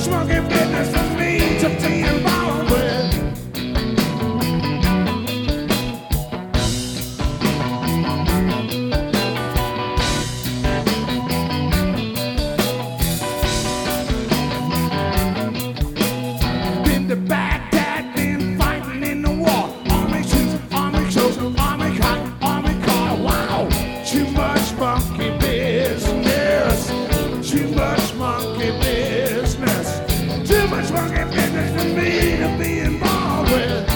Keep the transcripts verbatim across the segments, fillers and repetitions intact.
much monkey business for me to be involved with. Been to Baghdad, been fighting in the war. Army troops, army shows, army cotton, army car. Wow, too much monkey business. Too much monkey business. Too much monkey business for me to be involved with.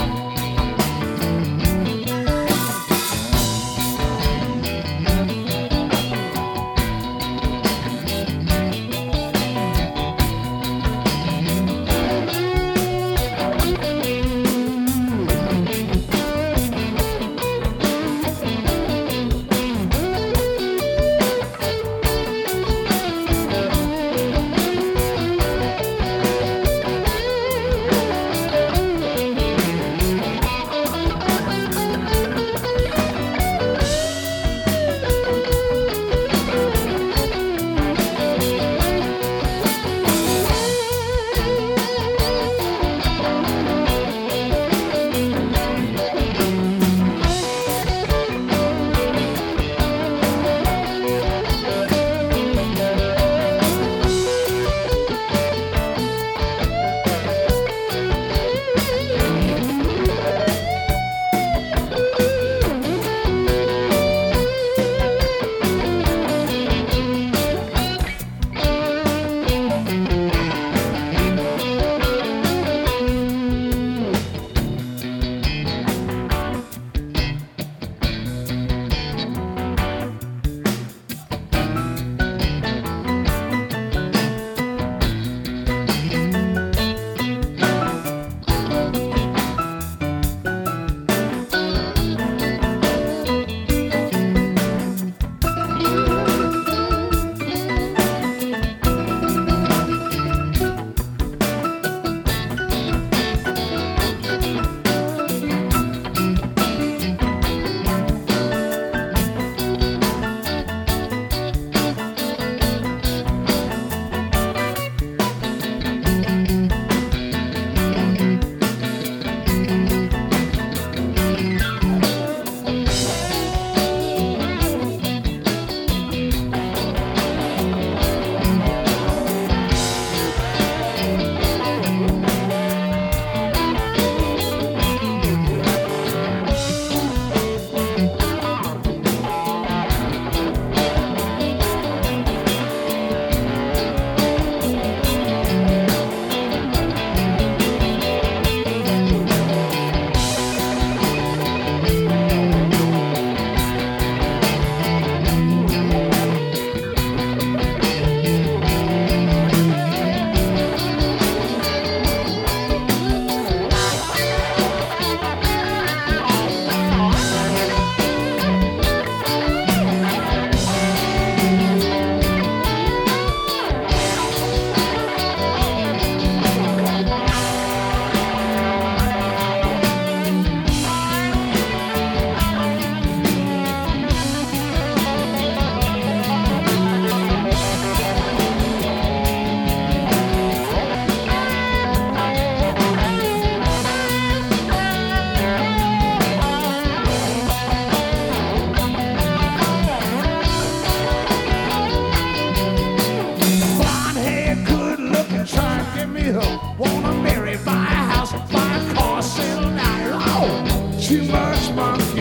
Wanna marry, buy a house, buy a car, settle down low. Too much monkey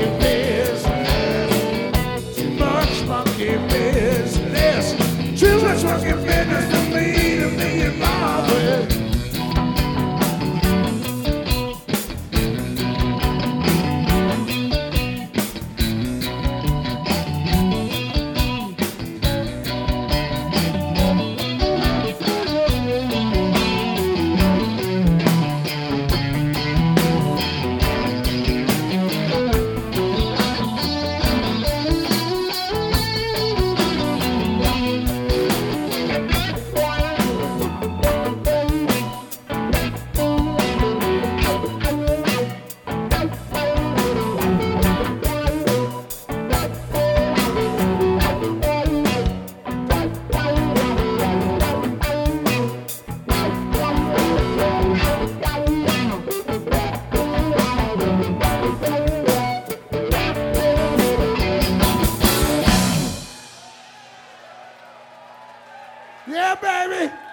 business. Too much monkey business. Too much monkey business for me to be involved with. Yeah, baby.